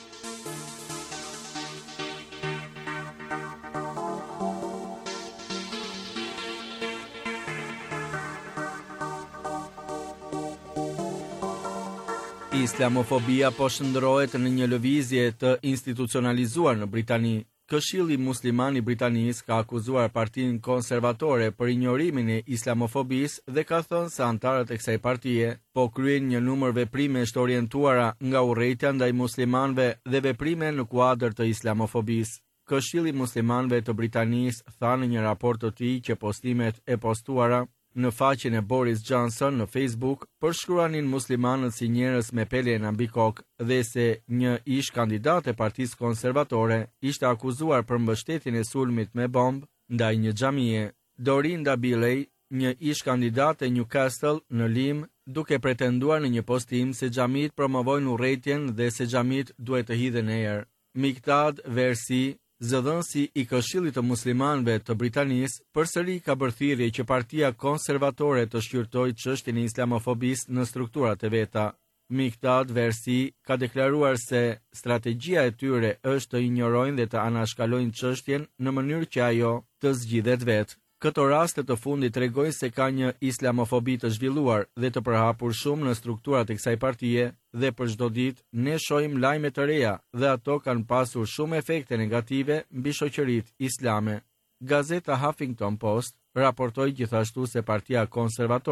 Islamofobia po shndrohet në një lëvizje të institucionalizuar në Britani. Këshilli Musliman i Britanisë ka akuzuar Partinë Konservatore për injorimin e islamofobisë dhe ka thënë se antarët e kësaj partie po kryejnë një numër veprimesh të orientuara nga urrejtja ndaj muslimanëve dhe veprime në kuadër të islamofobisë. Këshilli Muslimanëve të Britanisë tha në një raport të tij që postimet e postuara në faqen e Boris Johnson në Facebook përshkruanin muslimanët si njerëz me pelena mbi kokë dhe se një ish kandidat e Partisë Konservatore ishte akuzuar për mbështetjen e sulmit me bombë ndaj një xhamie. Dorinda Billey, një ish kandidat e Newcastle në Lim, duke pretenduar në një postim se xhamit promovojnë urrëtitjen dhe se xhamit duhet të hidhen erë. Miqdad Versi, zëdhënësi i Këshillit të Muslimanëve të Britanisë, përsëri ka bërë thirrje që Partia Konservatore të shqyrtojë çështjen e islamofobisë në strukturat e veta. Miqdad Versi ka deklaruar se strategjia e tyre është të injorojnë dhe të anashkalojnë çështjen në mënyrë që ajo të zgjidhet vetë. Këto raste të fundit tregojnë se ka një islamofobi të zhvilluar dhe të përhapur shumë në strukturat e kësaj partie dhe për çdo ditë ne shohim lajme të reja dhe ato kanë pasur shumë efekte negative mbi shoqëritë islame. Gazeta Huffington Post raportoi gjithashtu se Partia Konservatore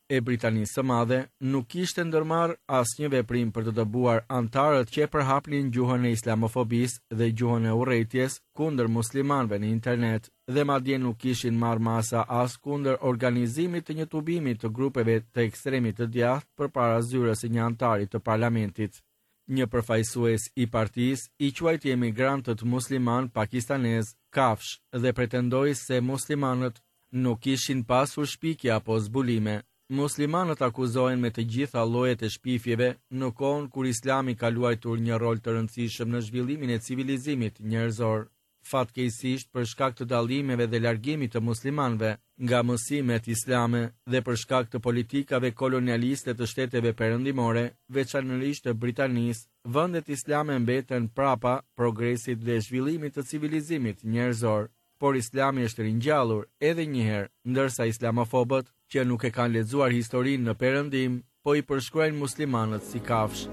e Britanisë së Madhe nuk kishte ndërmarrë asnjë veprim për të dëbuar antarët që përhapnin gjuhën e islamofobisë dhe gjuhën e urrëties kundër muslimanëve në internet dhe madje nuk kishin marrë masa as kundër organizimit të një tubimi të grupeve të ekstremit të djathtë përpara zyrës së një antari të parlamentit. Një përfaqësues i partisë i quajti emigrantët musliman pakistanez kafsh dhe pretendoi se muslimanët nuk kishin pasur shpikje apo zbulime. Muslimanët akuzohen me të gjitha llojet e shpifjeve në kohën kur Islami ka luajtur një rol të rëndësishëm në zhvillimin e civilizimit njerëzor. Fatkeqësisht për shkak të dallimeve dhe largimit të muslimanëve nga mësimet islame dhe për shkak të politikave kolonialiste të shteteve perëndimore, veçanërisht të Britanisë, vendet islame mbeten prapa progresit dhe zhvillimit të civilizimit njerëzor. Por Islami është ringjallur edhe një herë, ndërsa islamofobët që nuk e kanë lexuar historinë në perëndim, po i përshkruajnë muslimanët si kafsh.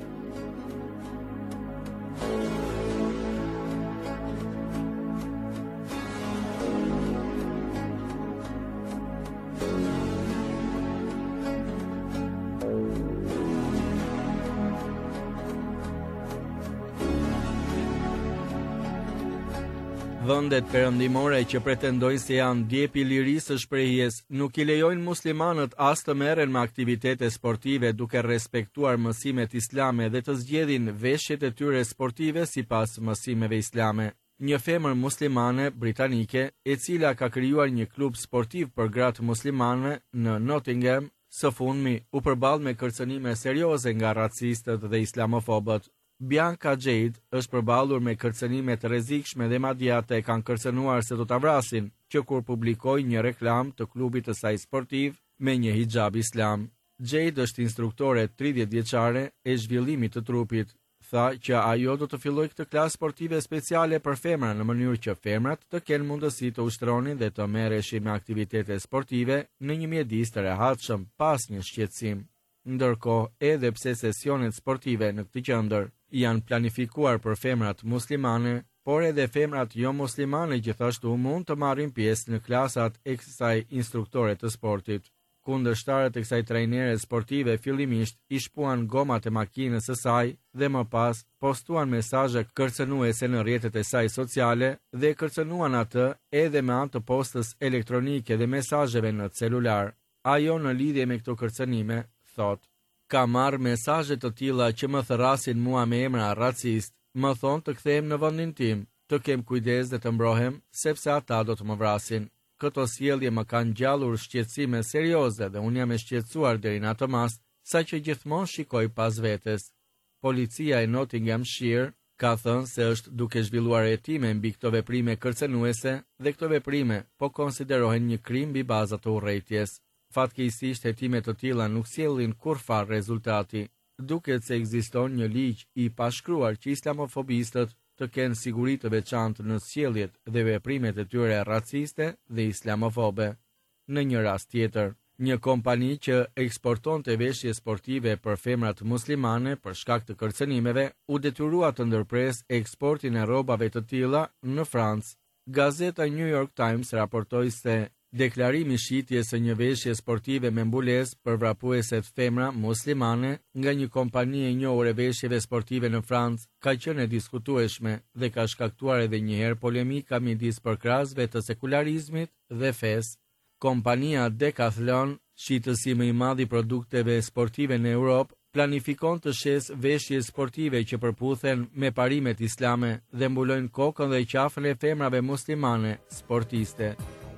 Vendet perëndimore që pretendojnë se janë djepi i lirisë së shprehjes nuk i lejojnë muslimanët as të merren me aktivitete sportive duke respektuar mësimet islame dhe të zgjedhin veshjet e tyre sportive sipas mësimeve islame. Një femër muslimane britanike, e cila ka krijuar një klub sportiv për gratë muslimane në Nottingham, së fundmi u përball me kërcënime serioze nga racistët dhe islamofobët. Bianca Jade është përballur me kërcënime të rrezikshme dhe madje ata e kanë kërcënuar se do ta vrasin, që kur publikoi një reklam të klubit të saj sportiv me një hijab islam. Jade është instruktore 30 vjeçare e zhvillimit të trupit. Tha që ajo do të fillojë këtë klasë sportive speciale për femra në mënyrë që femrat të kenë mundësi të ushtronin dhe të merreshin me aktivitete sportive në një mjedis të rehatshëm pas një shqetësim. Ndërkohë, edhe pse sesionet sportive në këtë qendër janë planifikuar për femrat muslimane, por edhe femrat jo muslimane gjithashtu mund të marrin pjesë në klasat e kësaj instruktore të sportit. Kundërshtarët e kësaj trajnere sportive fillimisht i shpuan gomat e makinës së saj dhe më pas postuan mesazhe kërcënuese në rrjetet e saj sociale dhe kërcënuan atë edhe me anë të postës elektronike dhe mesazheve në celular. Ajo në lidhje me këto kërcënime thot: "Ka marrë mesazhe të tilla që më thërrasin mua me emra racist, më thonë të kthehem në vendin tim, të kem kujdes dhe të mbrohem, sepse ata do të më vrasin. Këto sjellje më kanë ngjallur shqetësime serioze dhe unë jam e shqetësuar deri në atë mast, saqë gjithmonë shikoj pas vetes." Policia e Nottinghamshire ka thënë se është duke zhvilluar hetime mbi këto veprime kërcënuese dhe këto veprime po konsiderohen një krim mbi baza të urrëties. Fatkeqësisht hetime të tilla nuk sjellin kurrfar rezultati. Duket se ekziston një ligj i pashkruar që islamofobistët të kenë siguri të veçantë në sjelljet dhe veprimet e tyre raciste dhe islamofobe. Në një rast tjetër, një kompani që eksportonte veshje sportive për femrat muslimane për shkak të kërcënimeve u detyrua të ndërpresë eksportin e rrobave të tilla në Francë. Gazeta New York Times raportoi se deklarimi shitjes së një veshje sportive me mbulesë për vrapueset femra muslimane nga një kompani e njohur e veshjeve sportive në Francë ka qenë e diskutueshme dhe ka shkaktuar edhe një herë polemika midis përkrahësve të sekularizmit dhe fesë. Kompania Decathlon, shitësi më i madh i produkteve sportive në Europë, planifikon të shes veshje sportive që përputhen me parimet islame dhe mbulojnë kokën dhe qafën e femrave muslimane sportiste.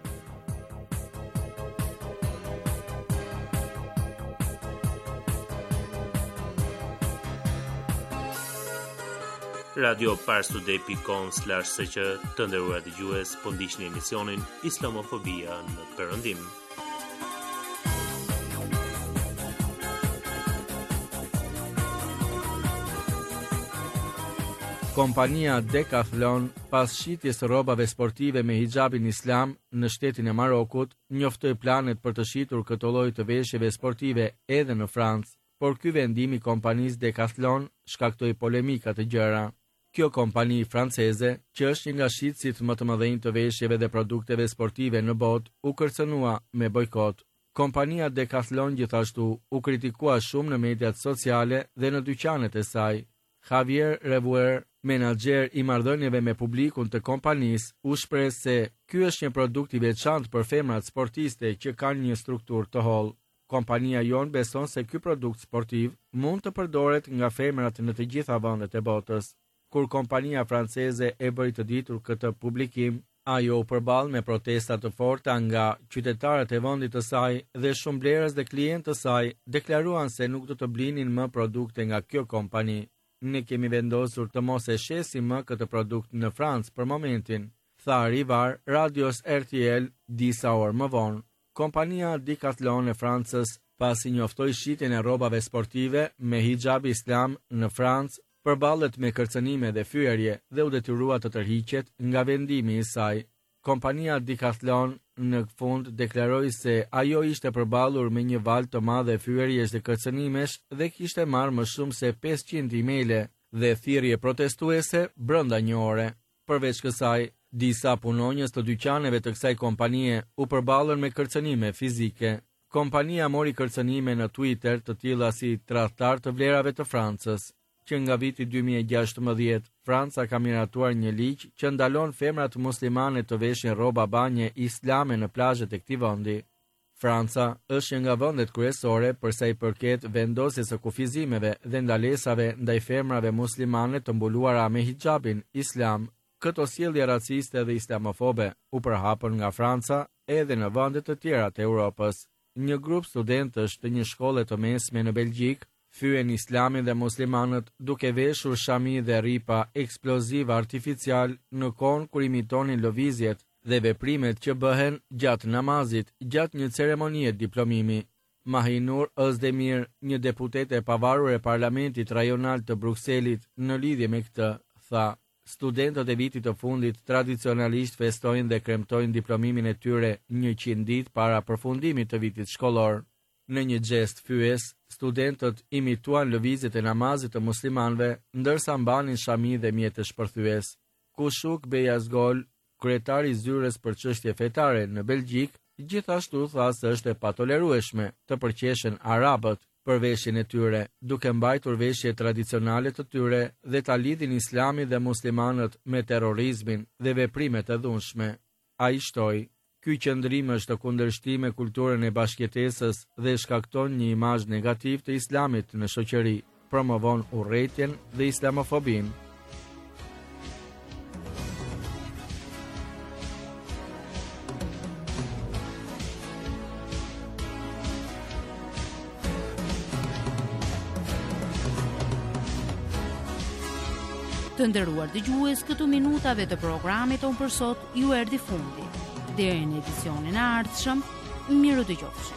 Radio parstoday.com/sq të nderuar dëgjues, po ndiqni emisionin Islamofobia në Perëndim. Kompania Decathlon, pas shitjes së rrobave sportive me hijabin islam në shtetin e Marokut, njoftoi planet për të shitur këtë lloj të veshjeve sportive edhe në Francë, por ky vendim i kompanisë Decathlon shkaktoi polemika të gjëra. Kjo kompani franceze, që është një nga shitësit më të mëdhenj të veshjeve dhe produkteve sportive në botë, u kërcënua me bojkot. Kompania Decathlon gjithashtu u kritikua shumë në mediat sociale dhe në dyqanet e saj. Javier Revuer, menaxher i marrëdhënieve me publikun të kompanisë, u shpreh se ky është një produkt i veçantë për femrat sportiste që kanë një strukturë të hollë. Kompania jon beson se ky produkt sportiv mund të përdoret nga femrat në të gjitha vendet e botës. Kur kompania franceze e bëri të ditur këtë publikim, ajo u përball me protesta të forta nga qytetarët e vendit të saj dhe shumë blerës dhe klientë të saj deklaruan se nuk do të blinin më produkte nga kjo kompani. Ne kemi vendosur të mos e shesim më këtë produkt në Francë për momentin, tha Rivar radios RTL disa orë më vonë. Kompania Decathlon e Francës pasi njoftoi shitjen e rrobave sportive me hijab islam në Francë, përballet me kërcënime dhe fyerje dhe u detyrua të tërhiqet nga vendimi i saj. Kompania Decathlon në fund deklaroi se ajo ishte përballur me një val të madh fyerjesh dhe kërcënimesh dhe kishte marrë më shumë se 500 emaile dhe thirrje protestuese brenda një ore. Përveç kësaj, disa punonjës të dyqaneve të kësaj kompanie u përballën me kërcënime fizike. Kompania mori kërcënime në Twitter të tilla si tradhtar të vlerave të Francës, që nga viti 2016, Franca ka miratuar një ligj që ndalon femrat muslimane të veshin rroba banje islame në plazhet e këtij vendi. Franca është një nga vendet kryesore për sa i përket vendosjes së kufizimeve dhe ndalesave ndaj femrave muslimane të mbuluara me hijabin islam. Këto sjellje raciste dhe islamofobe u përhapën nga Franca edhe në vende të tjera të Europës. Një grup studentësh të një shkolle të mesme në Belgjik fyen islamin dhe muslimanët duke veshur shami dhe ripa eksploziv artificial në kohën kur imitonin lëvizjet dhe veprimet që bëhen gjatë namazit, gjatë një ceremonie diplomimi. Mahinur Özdemir, një deputete e pavarur e Parlamentit Rajonal të Brukselit, në lidhje me këtë, tha: studentët e vitit të fundit tradicionalisht festojnë dhe kremtojnë diplomimin e tyre 100 ditë para përfundimit të vitit shkollor. Në një gest fyes, studentët imituan lëvizjet e namazit të muslimanëve, ndërsa mbanin shami dhe mjete shpërthyes. Kushuk Beyazgol, kryetari i zyres për çështje fetare në Belgjik, gjithashtu tha se është e patolerueshme të përqeshen arabët për veshjen e tyre, duke mbajtur veshje tradicionale të tyre dhe ta lidhin islamin dhe muslimanët me terrorizmin dhe veprimet e dhunshme. Ai shtoi: ky qëndrim është të kundërshtim me kulturën e bashkëjetesës dhe shkakton një imazh negativ të islamit në shoqëri, promovon urrëtitjen dhe islamofobinë. Të nderuar dëgjues, këtu minutave të programit tonë për sot ju erdhi fundi. Deri në edicionin e ardhshëm, miru dëgjofshi.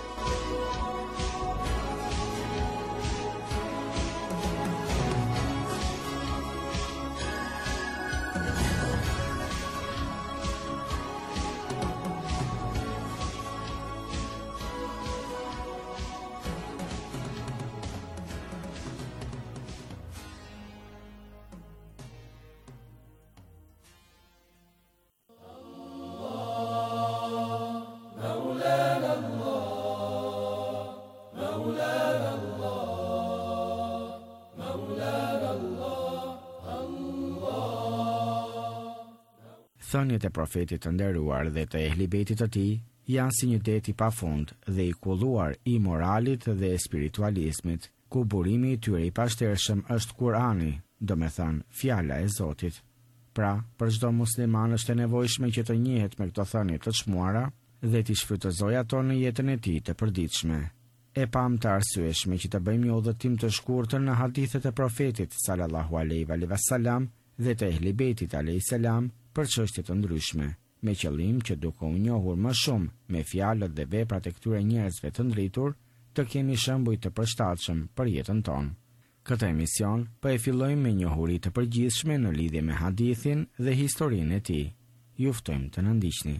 Thënjet e profetit të nderuar dhe të ehlibetit të tij janë si një det i pafund dhe i kulluar i moralit dhe spiritualizmit, ku burimi i tyre i pashtershëm është Kurani, domethënë fjala e Zotit. Pra, për çdo musliman është e nevojshme që të njihet me këto thënie të çmuara dhe t'i shfrytëzojë ato në jetën e tij të përditshme. E pam të arsyeshme që të bëjmë një udhëtim të shkurtër në hadithet e profetit sallallahu alaihi wasallam dhe të ehlibetit alaihi salam për çështje të ndryshme, me qëllim që duke u njohur më shumë me fjalët dhe veprat e këtyre njerëzve të ndritur, të kemi shembuj të përshtatshëm për jetën tonë. Këtë emision po e fillojmë me njohuri të përgjithshme në lidhje me hadithin dhe historinë e tij. Ju ftojmë të na ndiqni.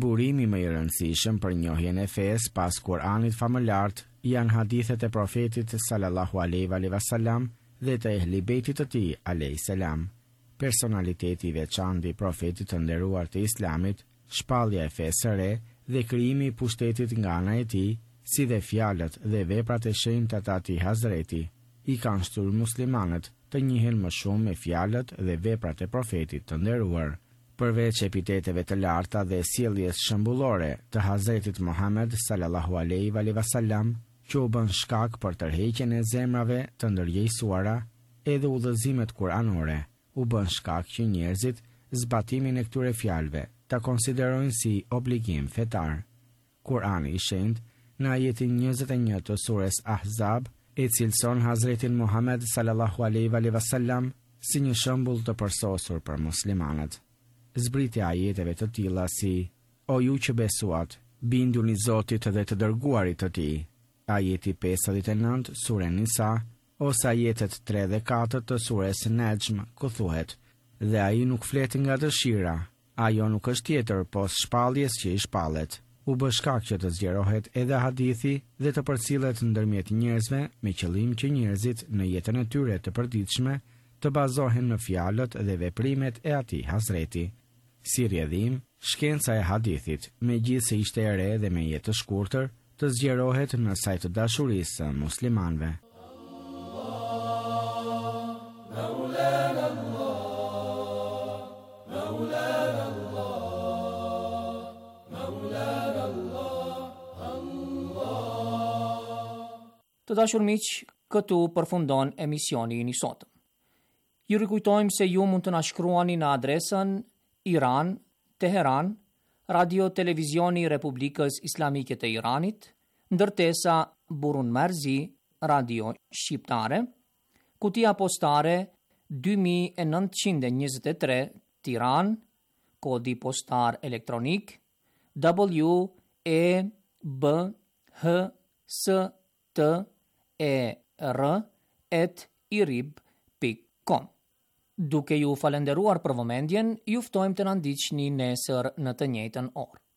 Burimi më i rëndësishëm për njohjen e fesë pas Kuranit famëlart janë hadithet e profetit sallallahu alaihi wasallam dhe të ehli bejtit të tij alayhis salam. Personaliteti i veçantë i profetit të nderuar të Islamit, shpallja e fesë së re dhe krijimi i pushtetit nga ana e tij, si dhe fjalët dhe veprat e shenjta të atij Hazreti, i kanë shtyrë muslimanët të njihen më shumë me fjalët dhe veprat e profetit të nderuar. Përveç epiteteve të larta dhe sjelljes shembullore të Hazretit Muhammed sallallahu alaihi wasallam, që u bën shkak për tërheqjen e zemrave të ndërgjegjësuara, edhe udhëzimet kuranore u bën shkak që njerëzit zbatimin e këtyre fjalëve ta konsiderojnë si obligim fetar. Kurani i shenjtë në ajetin 21 të surës Ahzab e cilëson Hazretin Muhammed sallallahu alaihi wasallam si një shembull të përsosur për muslimanët. Zbritja ajeteve të tilla si: O ju që besuat, binduni Zotit dhe të dërguarit të tij. Ajeti 59 sure Nisa, ose ajetet 3 dhe 4 të sures Najm, ku thuhet: Dhe ai nuk flet nga dëshira, ajo nuk është tjetër pos shpalljes që i shpallet. U bë shkak që të zgjerohet edhe hadithi dhe të përcillet ndërmjet njerëzve me qëllim që njerëzit në jetën e tyre të përditshme të bazohen në fjalët dhe veprimet e atij Hazreti. Si rrjedhim, shkenca e hadithit, megjithëse ishte e re dhe me jetë të shkurtër, të zgjerohet në sajt të dashurisë së muslimanëve. Të dashur miq, këtu përfundon emisioni i sotëm. Ju rikujtojmë se ju mund të na shkruani në adresën Iran, Teheran, Radio Televizioni Republikës Islamike të Iranit, ndërtesa Burun Marzi, Radio Shqiptare, kutia postare 2923 Tiran, kodi postar elektronik WEBHSTER@irib.com. Duke ju falenderuar për vëmendjen, ju ftojmë të na ndiqni nesër në të njëjtën orë.